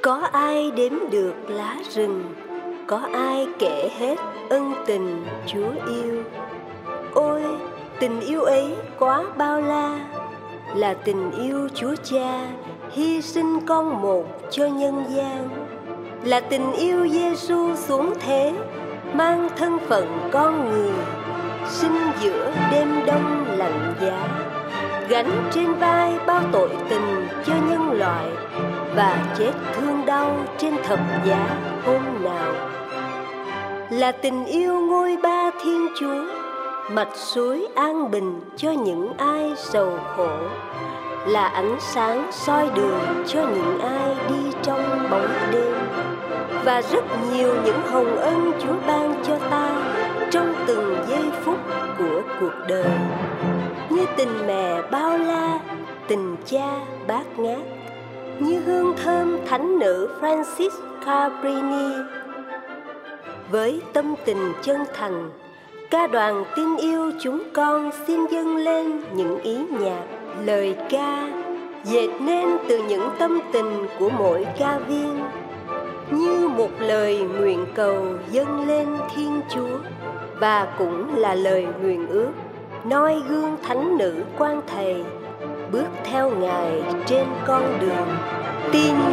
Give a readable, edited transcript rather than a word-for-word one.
Có ai đếm được lá rừng, có ai kể hết ân tình Chúa yêu. Ôi, tình yêu ấy quá bao la, là tình yêu Chúa Cha hy sinh con một cho nhân gian, là tình yêu Giêsu xuống thế mang thân phận con người, sinh giữa đêm đông lạnh giá, gánh trên vai bao tội tình cho nhân loại và chết thương đau trên thập giá hôm nào. Là tình yêu ngôi Ba Thiên Chúa, mạch suối an bình cho những ai sầu khổ, là ánh sáng soi đường cho những ai đi trong bóng đêm. Và rất nhiều những hồng ân Chúa ban cho ta trong từng giây phút của cuộc đời, như tình mẹ bao la, tình cha bát ngát, như hương thơm thánh nữ Francis Cabrini. Với tâm tình chân thành, ca đoàn tin yêu chúng con xin dâng lên những ý nhạc, lời ca dệt nên từ những tâm tình của mỗi ca viên, như một lời nguyện cầu dâng lên Thiên Chúa, và cũng là lời nguyện ước noi gương thánh nữ Quan Thầy bước theo Ngài trên con đường tin